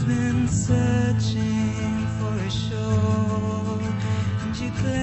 been searching for a shore, and you claim